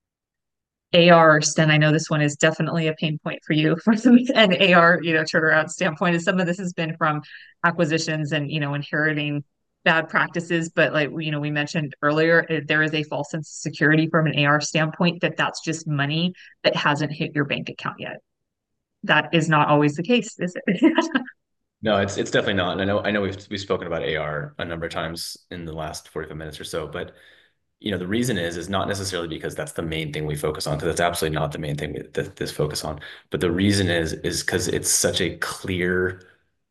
A R, Sten, I know this one is definitely a pain point for you from an A R, you know, turnaround standpoint. Is some of this has been from acquisitions and, you know, inheriting bad practices, but like, you know, we mentioned earlier, there is a false sense of security from an A R standpoint that that's just money that hasn't hit your bank account yet. That is not always the case, is it? No, it's it's definitely not. And I know I know we've we've spoken about A R a number of times in the last forty-five minutes or so, but you know, the reason is is not necessarily because that's the main thing we focus on, because that's absolutely not the main thing we, that this focus on. But the reason is is because it's such a clear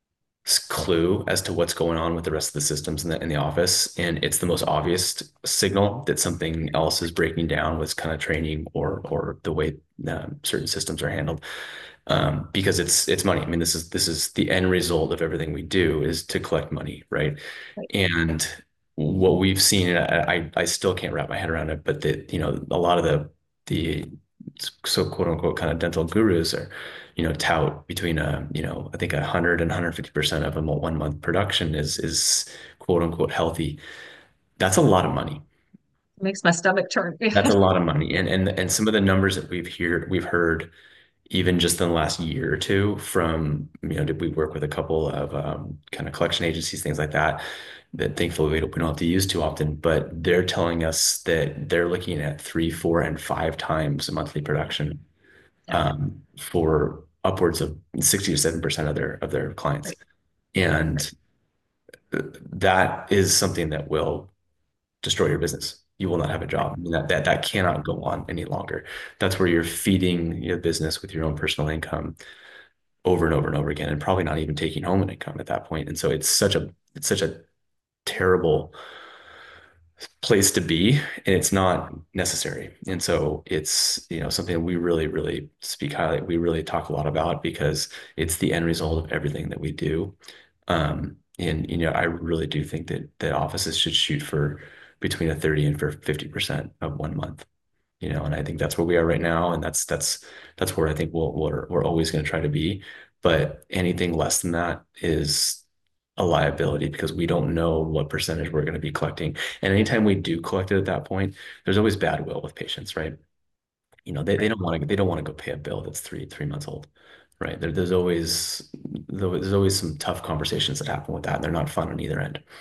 clue as to what's going on with the rest of the systems in the in the office, and it's the most obvious signal that something else is breaking down with kind of training or or the way um, certain systems are handled. Um, because it's it's money. I mean, this is this is the end result of everything we do is to collect money, right? And what we've seen, I I still can't wrap my head around it, but that, you know, a lot of the the so quote unquote kind of dental gurus are, you know, tout between a, you know, I think a hundred and one hundred fifty percent of a one month production is is quote unquote healthy. That's a lot of money. Makes my stomach turn. That's a lot of money. And and and some of the numbers that we've heard we've heard even just in the last year or two from, you know, did we work with a couple of um, kind of collection agencies, things like that, that thankfully we don't, we don't have to use too often, but they're telling us that they're looking at three, four, and five times a monthly production Yeah. um, for upwards of sixty to seven percent of their of their clients. Right. And that is something that will destroy your business. You will not have a job. I mean, that, that that cannot go on any longer. That's where you're feeding your business with your own personal income over and over and over again, and probably not even taking home an income at that point. And so it's such a it's such a terrible place to be, and it's not necessary. And so it's, you know, something we really, really speak highly. We really talk a lot about because it's the end result of everything that we do. Um, and you know, I really do think that that offices should shoot for between a thirty and for fifty percent of one month. You know, and I think that's where we are right now, and that's that's that's where I think we'll, we're we're always going to try to be. But anything less than that is a liability because we don't know what percentage we're going to be collecting. And anytime we do collect it at that point, there's always bad will with patients, right? You know, they, they don't want to they don't want to go pay a bill that's three three months old, right? There, there's always there's always some tough conversations that happen with that, and they're not fun on either end.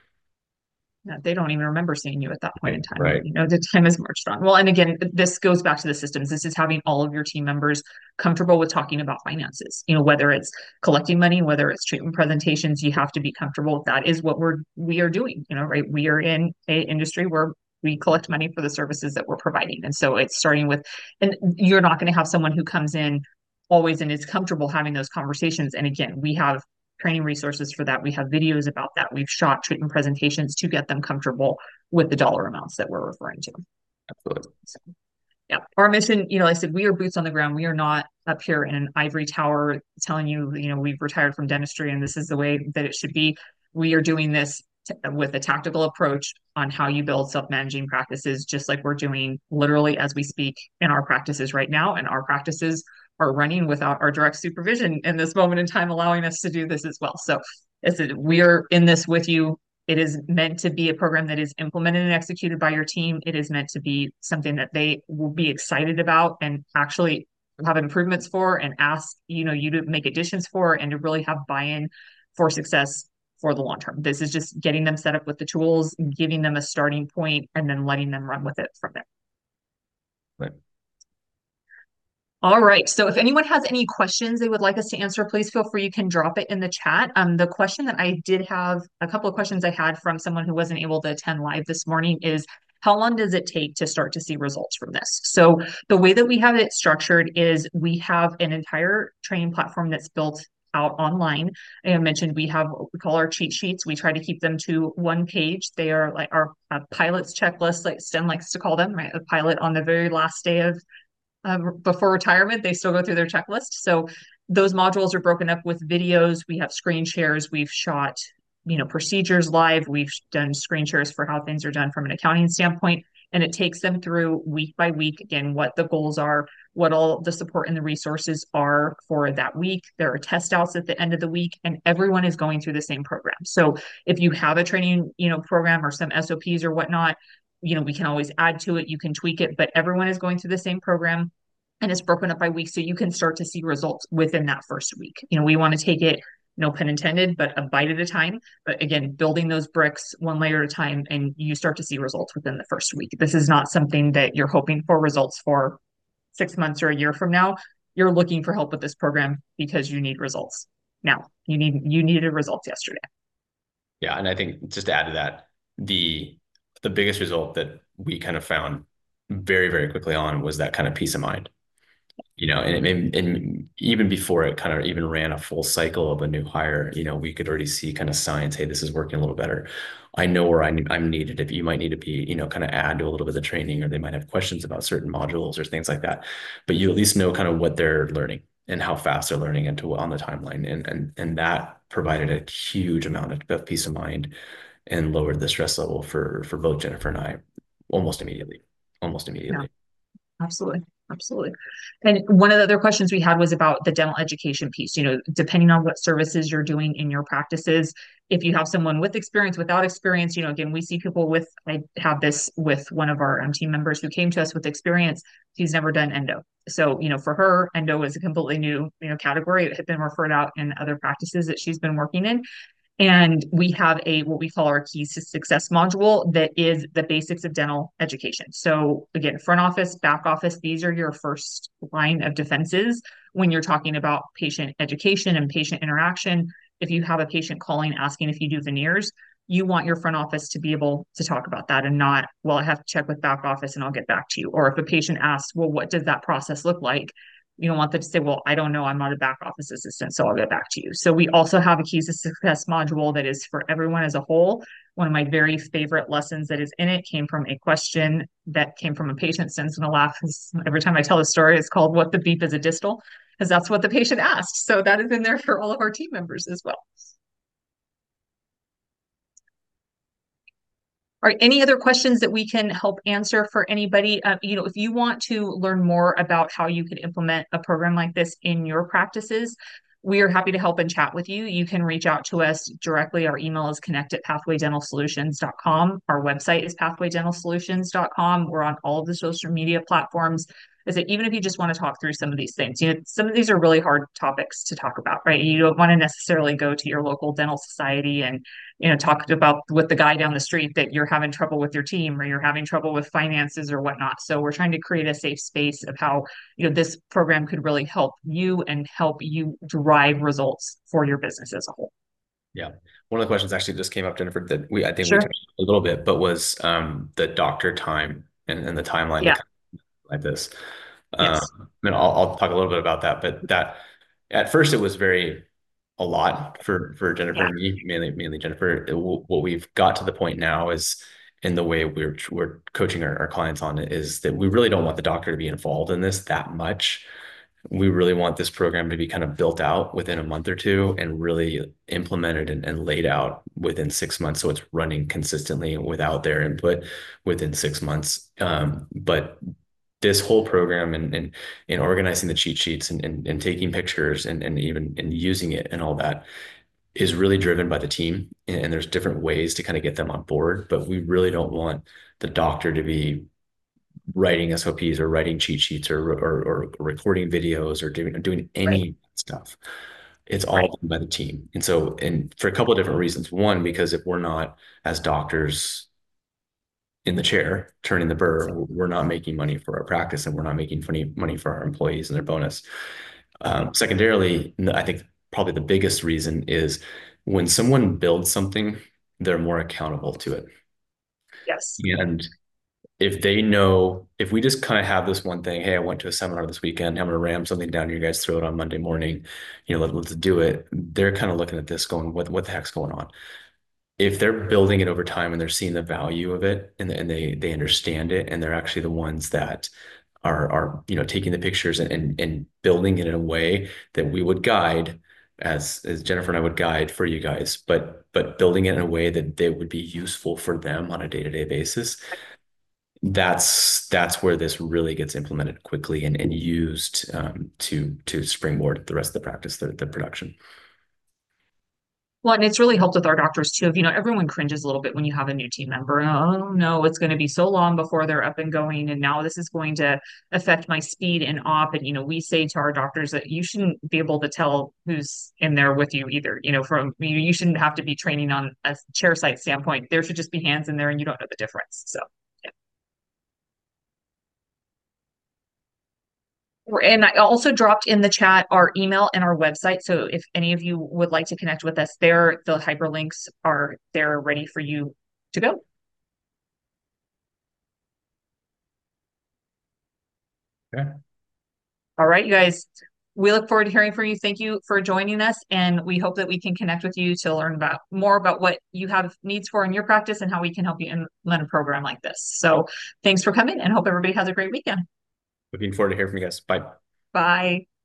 No, they don't even remember seeing you at that point in Right, time. right. You know, the time has marched on. Well, and again, this goes back to the systems. This is having all of your team members comfortable with talking about finances. You know, whether it's collecting money, whether it's treatment presentations, you have to be comfortable. That is what we're we are doing. You know, right? We are in a industry where we collect money for the services that we're providing, and so it's starting with. And you're not going to have someone who comes in always and is comfortable having those conversations. And again, we have training resources for that. We have videos about that. We've shot treatment presentations to get them comfortable with the dollar amounts that we're referring to. Absolutely. So, yeah, our mission, you know, like I said, we are boots on the ground. We are not up here in an ivory tower telling you, you know, we've retired from dentistry and this is the way that it should be. We are doing this with a tactical approach on how you build self-managing practices, just like we're doing literally as we speak in our practices right now. And our practices are running without our direct supervision in this moment in time, allowing us to do this as well. So it's a, we're in this with you. It is meant to be a program that is implemented and executed by your team. It is meant to be something that they will be excited about and actually have improvements for and ask, you know, you to make additions for and to really have buy-in for success for the long term. This is just getting them set up with the tools, giving them a starting point, and then letting them run with it from there. Right. All right. So if anyone has any questions they would like us to answer, please feel free. You can drop it in the chat. Um, the question that I did have, a couple of questions I had from someone who wasn't able to attend live this morning is, how long does it take to start to see results from this? So the way that we have it structured is we have an entire training platform that's built out online. I mentioned we have what we call our cheat sheets. We try to keep them to one page. They are like our uh, pilot's checklist, like Sten likes to call them, right? A pilot on the very last day of um, before retirement, they still go through their checklist. So those modules are broken up with videos. We have screen shares. We've shot, you know, procedures live. We've done screen shares for how things are done from an accounting standpoint. And it takes them through week by week, again, what the goals are, what all the support and the resources are for that week. There are test outs at the end of the week, and everyone is going through the same program. So if you have a training, you know, program or some S O Ps or whatnot, you know, we can always add to it. You can tweak it, but everyone is going through the same program and it's broken up by week. So you can start to see results within that first week. You know, we want to take it, no pun intended, but a bite at a time. But again, building those bricks one layer at a time, and you start to see results within the first week. This is not something that you're hoping for results for six months or a year from now. You're looking for help with this program because you need results now. You need you needed results yesterday. Yeah, and I think just to add to that, the the biggest result that we kind of found very, very quickly on was that kind of peace of mind. You know, and, and, and even before it kind of even ran a full cycle of a new hire, you know, we could already see kind of signs, hey, this is working a little better. I know where I'm, I'm needed. If you might need to be, you know, kind of add to a little bit of training, or they might have questions about certain modules or things like that. But you at least know kind of what they're learning and how fast they're learning into on the timeline. And, and, and that provided a huge amount of peace of mind and lowered the stress level for, for both Jennifer and I almost immediately, almost immediately. Yeah, absolutely. Absolutely. And one of the other questions we had was about the dental education piece. You know, depending on what services you're doing in your practices, if you have someone with experience, without experience, you know, again, we see people with, I have this with one of our um, team members who came to us with experience. He's never done endo. So, you know, for her, endo is a completely new, you know, category. It had been referred out in other practices that she's been working in. And we have a what we call our keys to success module that is the basics of dental education. So again, front office, back office, these are your first line of defenses when you're talking about patient education and patient interaction. If you have a patient calling asking if you do veneers, you want your front office to be able to talk about that and not, well, I have to check with back office and I'll get back to you. Or if a patient asks, well, what does that process look like? You don't want them to say, well, I don't know, I'm not a back office assistant, so I'll get back to you. So we also have a keys to success module that is for everyone as a whole. One of my very favorite lessons that is in it came from a question that came from a patient. Sten's gonna laugh every time I tell the story. It's called "What the Beep is a Distal," because that's what the patient asked. So that is in there for all of our team members as well. All right, any other questions that we can help answer for anybody? Uh, you know, if you want to learn more about how you could implement a program like this in your practices, we are happy to help and chat with you. You can reach out to us directly. Our email is connect at pathway dental solutions dot com. Our website is pathway dental solutions dot com. We're on all of the social media platforms. Is that even if you just want to talk through some of these things, you know, some of these are really hard topics to talk about, right? You don't want to necessarily go to your local dental society and, you know, talk about with the guy down the street that you're having trouble with your team or you're having trouble with finances or whatnot. So we're trying to create a safe space of how, you know, this program could really help you and help you drive results for your business as a whole. Yeah. One of the questions actually just came up, Jennifer, that we, I think Sure. we touched a little bit, but was um, the doctor time and, and the timeline Yeah. like this. Um, Yes. and I'll, I'll talk a little bit about that, but that at first it was very a lot for for Jennifer Yeah. and me, mainly mainly Jennifer. It, what we've got to the point now is, in the way we're we're coaching our, our clients on it, is that we really don't want the doctor to be involved in this that much. we really want this program to be kind of built out within a month or two and really implemented and, and laid out within six months. So it's running consistently without their input within six months. Um, but this whole program and and, and organizing the cheat sheets and, and, and taking pictures and, and even and using it and all that is really driven by the team. And, and there's different ways to kind of get them on board, but we really don't want the doctor to be writing S O Ps or writing cheat sheets or or, or recording videos or doing doing Right. any stuff. It's all Right. done by the team. And so, and for a couple of different reasons. One, because if we're not as doctors in the chair turning the burr, we're not making money for our practice and we're not making funny money for our employees and their bonus. Um, secondarily, I think probably the biggest reason is when someone builds something, they're more accountable to it. Yes. And if they know, if we just kind of have this one thing, hey, I went to a seminar this weekend, I'm going to ram something down your guys' throat on Monday morning, you know, let, let's do it. They're kind of looking at this going, what, what the heck's going on? If they're building it over time and they're seeing the value of it and, and they they understand it and they're actually the ones that are are you know taking the pictures and, and and building it in a way that we would guide as as Jennifer and I would guide for you guys, but but building it in a way that they would be useful for them on a day-to-day basis. That's that's where this really gets implemented quickly and, and used um, to to springboard the rest of the practice, the, the production. Well, and it's really helped with our doctors too. If you know, everyone cringes a little bit when you have a new team member. Oh no, it's going to be so long before they're up and going, and now this is going to affect my speed and op. And you know, we say to our doctors that you shouldn't be able to tell who's in there with you either. You know, from you, you shouldn't have to be training on a chair side standpoint. There should just be hands in there, and you don't know the difference. So. And I also dropped in the chat our email and our website. So if any of you would like to connect with us there, the hyperlinks are there ready for you to go. Okay. All right, you guys. We look forward to hearing from you. Thank you for joining us, and we hope that we can connect with you to learn about more about what you have needs for in your practice and how we can help you implement a program like this. So thanks for coming and hope everybody has a great weekend. Looking forward to hearing from you guys. Bye. Bye.